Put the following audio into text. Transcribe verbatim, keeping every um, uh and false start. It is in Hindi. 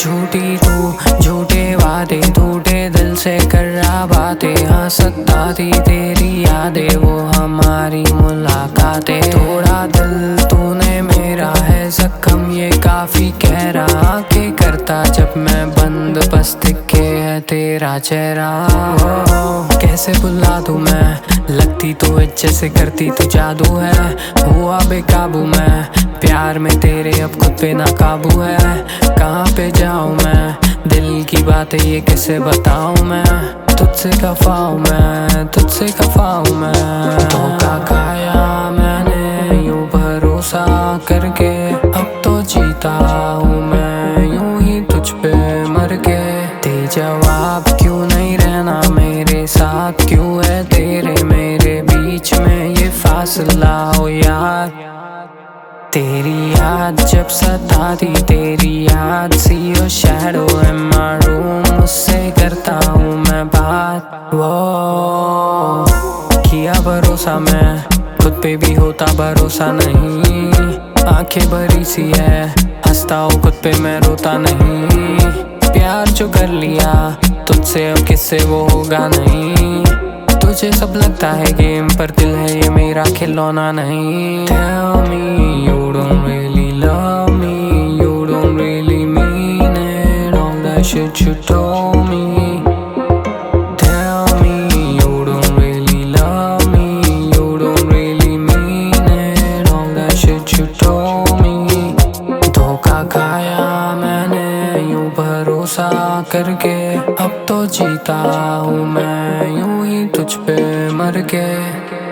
झूठी तू, झूठे वादे, टूटे दिल से कर रहा बातें। हाँ सकता थी तेरी यादें, वो हमारी मुलाकातें। थोड़ा दिल तूने मेरा है जख्म, ये काफी कह रहा के करता जब मैं बंद, बस दिखे है तेरा चेहरा। ओ, कैसे भुला दूं मैं, लगती तो जैसे करती तू जादू है। हुआ बेकाबू मैं प्यार में तेरे, अब खुद पे ना काबू है। कहाँ पे जाऊँ मैं, दिल की बातें ये कैसे बताऊँ मैं। तुझसे खफा हूँ मैं, तुझसे खफा हूँ मैं। धोखा खाया मैंने यूं भरोसा करके, अब तो जीता हूँ मैं यूं ही तुझ पे मर के। दे जवाब क्यों नहीं रहना मेरे साथ, क्यों है तेरे मेरे बीच में ये फासला हो यार। तेरी याद जब सताती, तेरी याद see your shadow in my room, मुझसे करता हूँ मैं बात। वो किया भरोसा मैं, खुद पे भी होता भरोसा नहीं। आंखें भरी सी है, हंसता हूँ खुद पे मैं रोता नहीं। प्यार जो कर लिया तुझसे अब किससे वो होगा नहीं। तुझे सब लगता है गेम, पर दिल है ये मेरा खिलौना नहीं। Tell me you don't really love me, you don't really mean it, all that shit you told me. Tell me you don't really love me, you don't really mean it, all that shit you told me. धोखा खाया मैंने यूं भरोसा करके, अब तो जीता हूँ मैं यूं ही तुझ पे मर के।